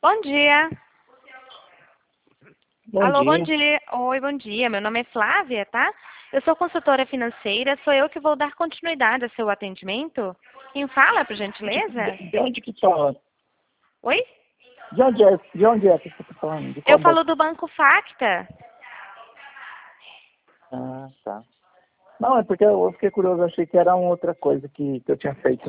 Bom dia. Bom Alô, bom dia. dia. Oi, bom dia. Meu nome é Flávia, tá? Eu sou consultora financeira, sou eu que vou dar continuidade ao seu atendimento. Quem fala, por gentileza? De onde que fala? Oi? De onde é que você está falando? De Eu qual falo banco? do Banco Facta. Ah, tá. Não, é porque eu fiquei curioso, achei que era uma outra coisa que eu tinha feito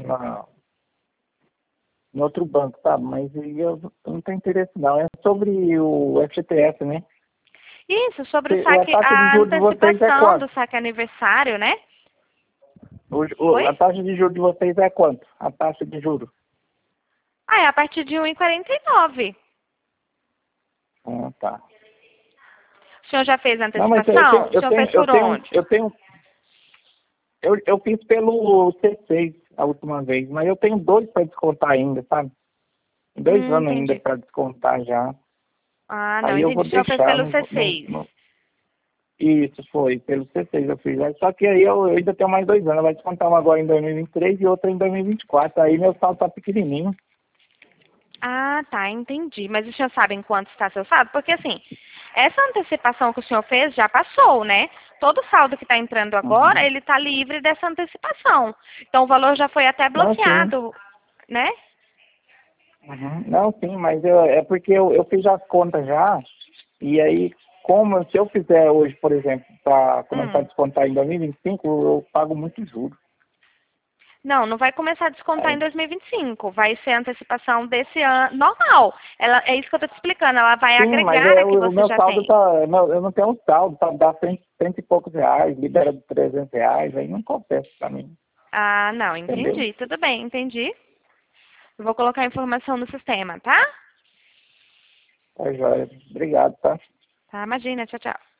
em outro banco, sabe? Mas eu não tenho interesse não. É sobre o FGTS, né? Isso, sobre o A saque, taxa de a juros de vocês é antecipação do quanto? saque aniversário, né? Oi? A taxa de juros de vocês é quanto? A taxa de juros? Ah, é a partir de 1,49. Ah, tá. O senhor já fez a Não, mas eu tenho, antecipação? O eu senhor tenho, fez eu por tenho, onde? eu tenho, eu fiz pelo C6 a última vez, mas eu tenho dois para descontar ainda, sabe? 2 anos ainda Entendi. para descontar já. Ah, não, Aí eu vou entendi. O senhor fez deixar, pelo C6. isso foi, pelo C6 eu fiz. Só que aí eu ainda tenho mais 2 anos, vai descontar uma agora em 2023 e outra em 2024. Aí meu saldo tá pequenininho. Ah, tá, entendi. Mas o senhor sabe em quanto está seu saldo? Porque assim, essa antecipação que o senhor fez já passou, né? Todo saldo que está entrando agora, Uhum. ele está livre dessa antecipação. Então o valor já foi até Não, sim. bloqueado, né? Uhum. Não, sim, mas é porque eu fiz as contas já, e aí, como se eu fizer hoje, por exemplo, para começar a Hum. descontar em 2025, eu pago muito juros. Não, não vai começar a descontar em Aí, 2025. Vai ser a antecipação desse ano normal. Ela, é isso que eu estou te explicando. Ela vai sim, mas agregar a que o você meu já saldo tem. tá. Eu não tenho um saldo, tá, dá cento e poucos reais, libera de R$ 300, aí não compensa para mim, Ah, não, entendeu? entendi. Tudo bem, entendi. Eu vou colocar a informação no sistema, tá? Tá, joia. Obrigado, tá? Tá, imagina. Tchau, tchau.